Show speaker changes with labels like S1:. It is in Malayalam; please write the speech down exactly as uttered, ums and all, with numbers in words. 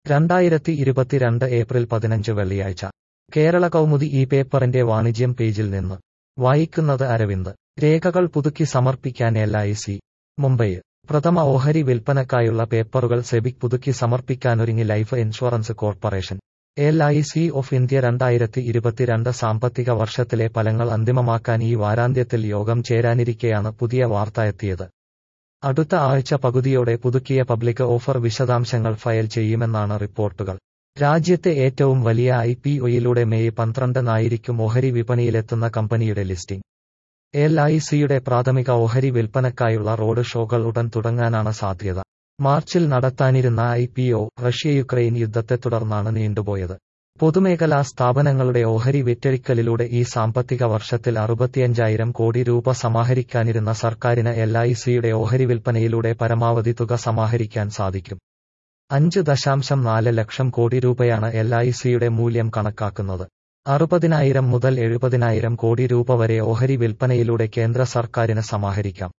S1: രണ്ടായിരത്തി ഇരുപത്തിരണ്ട് ഏപ്രിൽ പതിനഞ്ച് വെള്ളിയാഴ്ച കേരള കൗമുദി ഈ പേപ്പറിന്റെ വാണിജ്യം പേജിൽ നിന്ന് വായിക്കുന്നത് അരവിന്ദ്. രേഖകൾ പുതുക്കി സമർപ്പിക്കാൻ എൽ ഐ സി മുംബൈ. പ്രഥമ ഓഹരി വിൽപ്പനക്കായുള്ള പേപ്പറുകൾ സെബിക്ക് പുതുക്കി സമർപ്പിക്കാനൊരുങ്ങി life insurance corporation. L I C of India രണ്ടായിരത്തി ഇരുപത്തിരണ്ട് സാമ്പത്തിക വർഷത്തിലെ ഫലങ്ങൾ അന്തിമമാക്കാൻ ഈ വാരാന്ത്യത്തിൽ യോഗം ചേരാനിരിക്കെയാണ് പുതിയ വാർത്ത എത്തിയത്. അടുത്ത ആഴ്ച പകുതിയോടെ പുതുക്കിയ പബ്ലിക് ഓഫർ വിശദാംശങ്ങൾ ഫയൽ ചെയ്യുമെന്നാണ് റിപ്പോർട്ടുകൾ. രാജ്യത്തെ ഏറ്റവും വലിയ ഐ പി ഒയിലൂടെ മെയ് പന്ത്രണ്ടിനായിരിക്കും ഓഹരി വിപണിയിലെത്തുന്ന കമ്പനിയുടെ ലിസ്റ്റിംഗ്. എൽ ഐ സിയുടെ പ്രാഥമിക ഓഹരി വിൽപ്പനക്കായുള്ള റോഡ് ഷോകൾ ഉടൻ തുടങ്ങാനാണ് സാധ്യത. മാർച്ചിൽ നടത്താനിരുന്ന I P O Russia Ukraine യുദ്ധത്തെ തുടർന്നാണ് നീണ്ടുപോയത്. പൊതുമേഖലാ സ്ഥാപനങ്ങളുടെ ഓഹരി വിറ്റഴിക്കലിലൂടെ ഈ സാമ്പത്തിക വർഷത്തിൽ അറുപത്തിയഞ്ചായിരം കോടി രൂപ സമാഹരിക്കാനിരുന്ന സർക്കാരിന് എൽ ഐ സിയുടെ ഓഹരി വിൽപ്പനയിലൂടെ പരമാവധി തുക സമാഹരിക്കാൻ സാധിക്കും. അഞ്ച് ദശാംശം നാല് ലക്ഷം കോടി രൂപയാണ് എൽ ഐ സിയുടെ മൂല്യം കണക്കാക്കുന്നത്. അറുപതിനായിരം മുതൽ എഴുപതിനായിരം കോടി രൂപ വരെ ഓഹരി വിൽപ്പനയിലൂടെ കേന്ദ്ര സർക്കാരിന് സമാഹരിക്കാം.